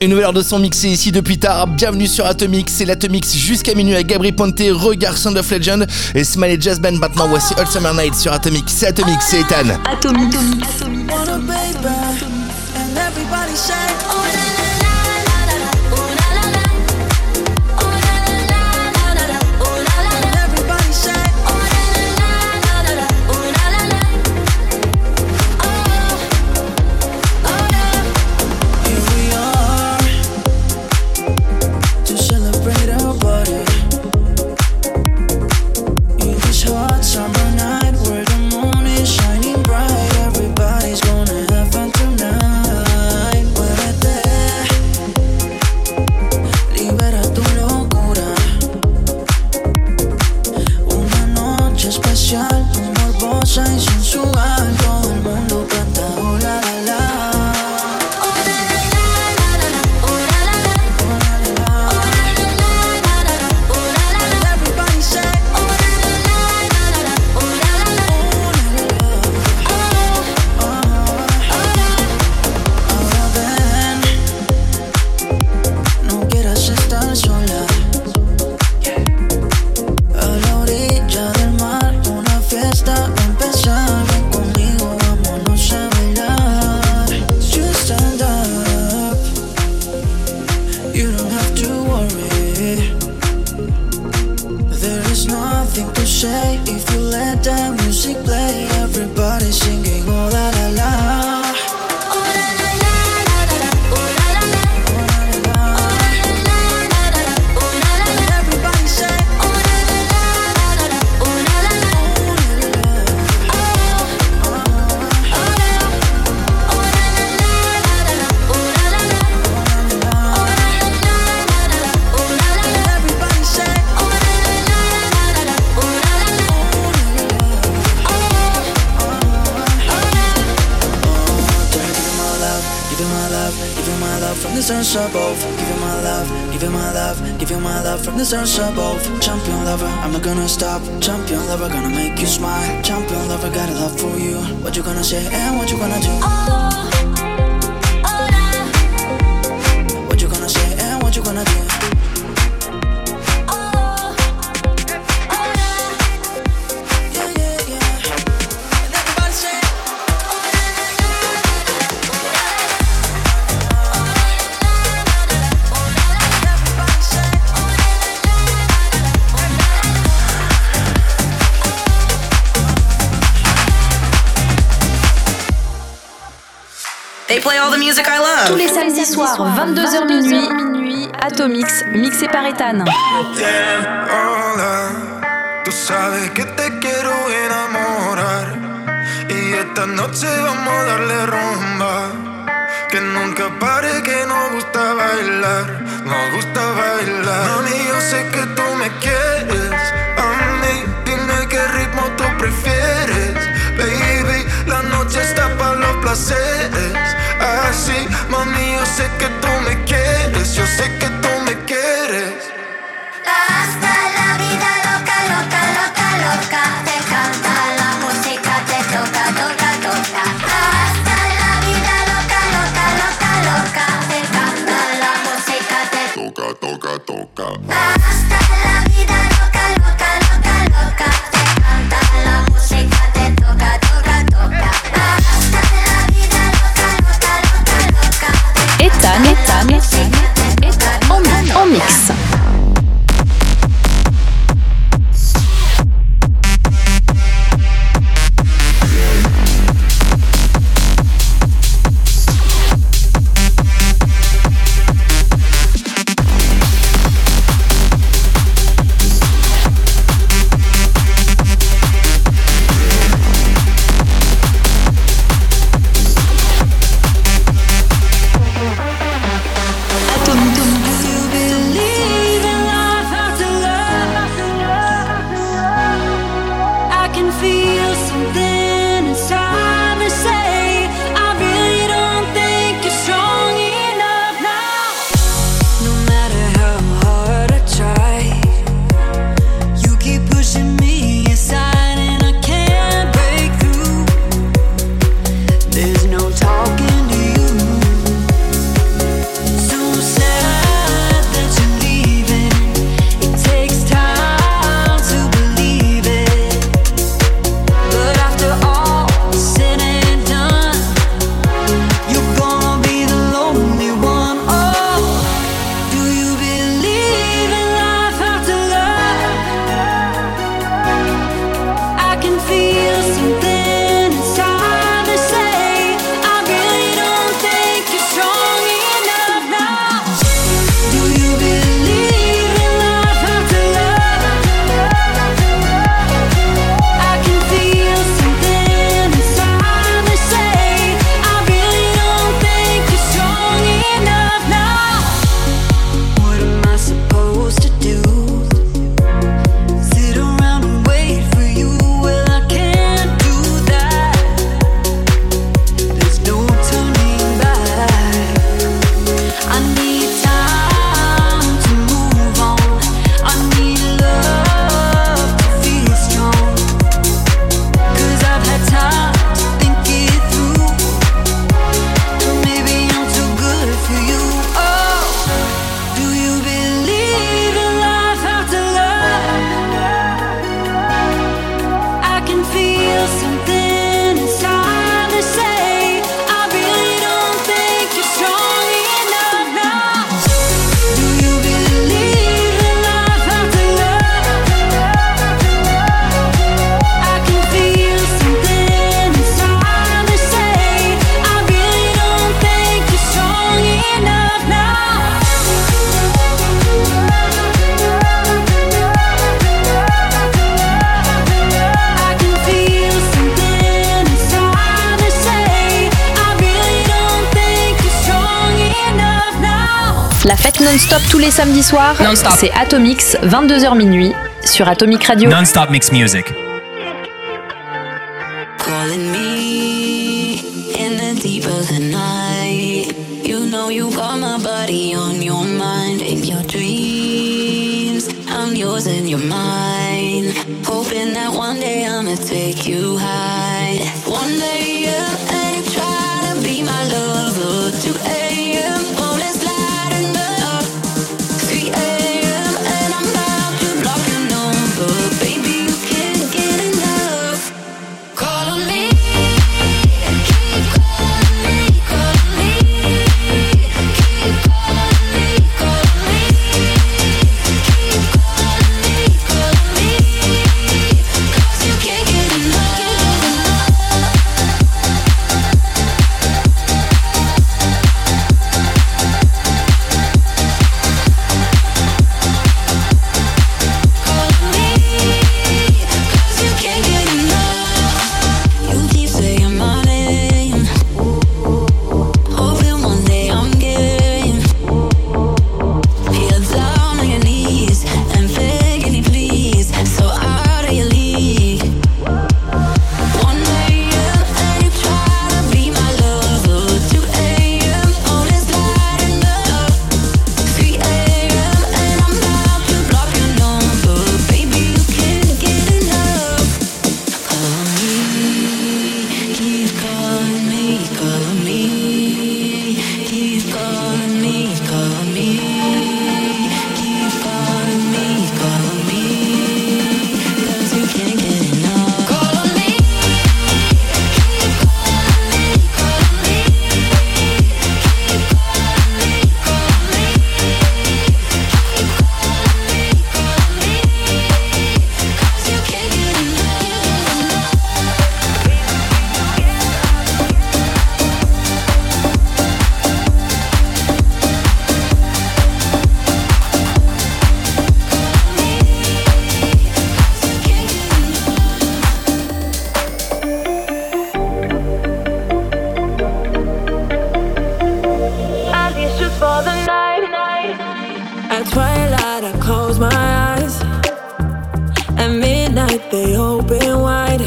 Une nouvelle heure de son mixé ici depuis tard. Bienvenue sur Atomix. C'est l'Atomix jusqu'à minuit avec Gabri Ponte, Regard, Sound of Legend et Smiley Jazz Band. Maintenant, voici All Summer Night sur Atomix. C'est Atomix, c'est Ethan. Atomix. Champion lover, I'm not gonna stop. Champion lover, gonna make you smile. Champion lover, got a love for you. What you gonna say and what you gonna do? What you gonna say and what you gonna do? They play all the music I love. Tous les samedis soirs, 22h minuit, Atomix, mixé par Ethan. Hola, tú sabes que te quiero enamorar y esta noche vamos a darle rumba. Que nunca pare, que nos gusta bailar, nos gusta bailar. Mami, yo sé que tú me quieres a mí, dime qué ritmo tú prefieres. Baby, la noche está para los placeres. Así, mami, yo sé que tú me quieres, yo sé que tú me quieres. Hasta la vida loca, loca, loca, loca. Te canta la música, te toca, toca, toca. Hasta la vida loca, loca, loca, loca. Te canta la música, te toca, toca, toca. Hasta la vida loca, loca, loca, loca. Te canta la música, te toca, toca, toca. Hasta la vida loca, loca, loca, loca. Ethan, en mix. La fête non-stop tous les samedis soirs, Non-stop. c'est Atomix, 22h minuit, sur Atomic Radio. Non-stop mix music. Calling me in the deep of the night. You know you got my body on your mind. In your dreams, I'm yours and you're mine. Hoping that one day I'ma take you high. 1 a.m. and you try to be my lover. 2 a.m. oh let's lighten up. 3 a.m. and I'm about to block your number. Baby you can't get enough. Call on me, keep calling me, calling me, keep calling me, calling me, keep calling me, calling me, 'cause you can't get enough. Calling me, 'cause you can't get enough. You keep saying my name, hoping one day I'm game. Feel down on your knees and begging me please, so out of your league. 1 a.m. and you try to be my lover. 2 a.m. oh let's lighten up. 3 a.m. and I'm about to block your number. Baby you can't get enough. Call me, keep calling me, calling me, keep calling me, calling me, keep calling me, calling me, 'cause you can't get enough. Call on me, keep calling me, calling me, keep calling me, calling me, keep calling me, calling me, 'cause you can't get enough. At least just for the night. At twilight, I close my eyes. At midnight, they open wide.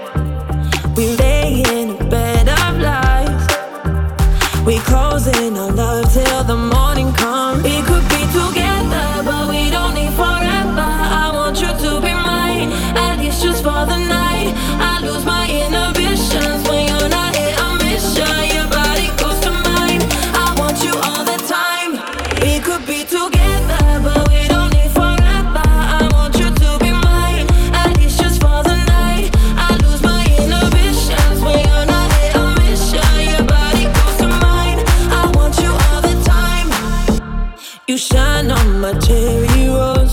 We lay in a bed of lies. We closing our love till the morning comes. We could be together, but we don't need forever. I want you to be mine. At least just for the night. I lose my inhibitions when you're not here. I miss you. Your body goes to mine. I want you all the time. We could be together, but we don't need forever. I want you to be mine. At least just for the night. I lose my inhibitions when you're not here. I miss you. Your body goes to mine. I want you all the time. You shine on my cherry rose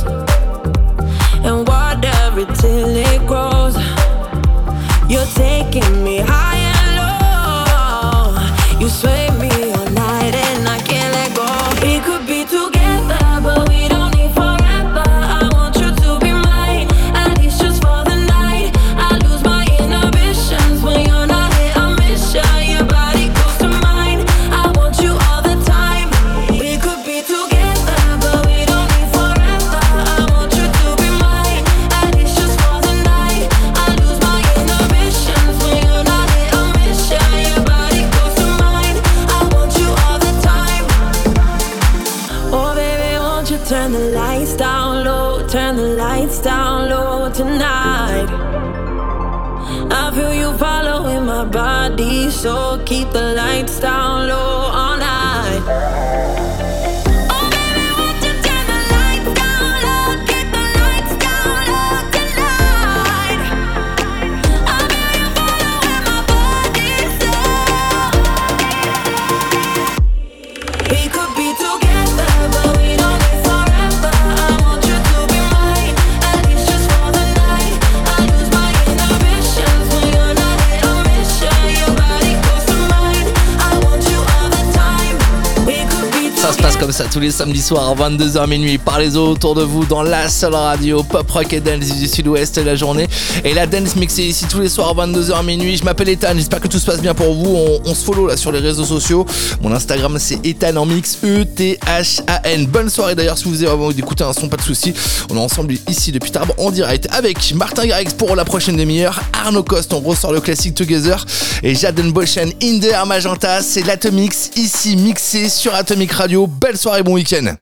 and water it till it grows. You're taking me high and low. You sway me all night and I can't let go. We could be together, but we don't need forever. I want you to be mine. At least just for the night. I lose my inhibitions when you're not here. I miss you. Your body goes to mine. I want you all the time. We could be together, but we don't need forever. I want you to be mine. At least just for the night. I lose my inhibitions when you're not here. I miss you. Your body goes to mine. I want you all the time. Oh baby, won't you turn the lights down low? Turn the lights down low tonight. I feel you following my body, so keep the lights down low all night. Oh baby, won't you turn the lights down low? Keep the lights down low tonight. I feel you following my body, so we could be together, but we don't need forever. I want you to be mine. At least just for the night. I lose my inhibitions when you're not here. I miss you. Your body goes to mine. I want you all the time. We could be together. commence comme ça tous les samedis soirs, 22h minuit. Parlez autour de vous dans la seule radio pop rock et dance du sud-ouest de la journée. Et la dance mixée ici tous les soirs, 22h minuit. Je m'appelle Ethan, j'espère que tout se passe bien pour vous. On se follow là sur les réseaux sociaux. Mon Instagram c'est Ethan en mix, ETHAN. Bonne soirée d'ailleurs si vous avez envie d'écouter un son, pas de soucis. On est ensemble ici depuis Tarbes en direct avec Martin Garrix pour la prochaine demi-heure, Arnaud Coste, on ressort le classique Together et Jaden Boschen In The Air Magenta. C'est l'Atomix ici mixé sur Atomic Radio. Belle soirée, bon week-end.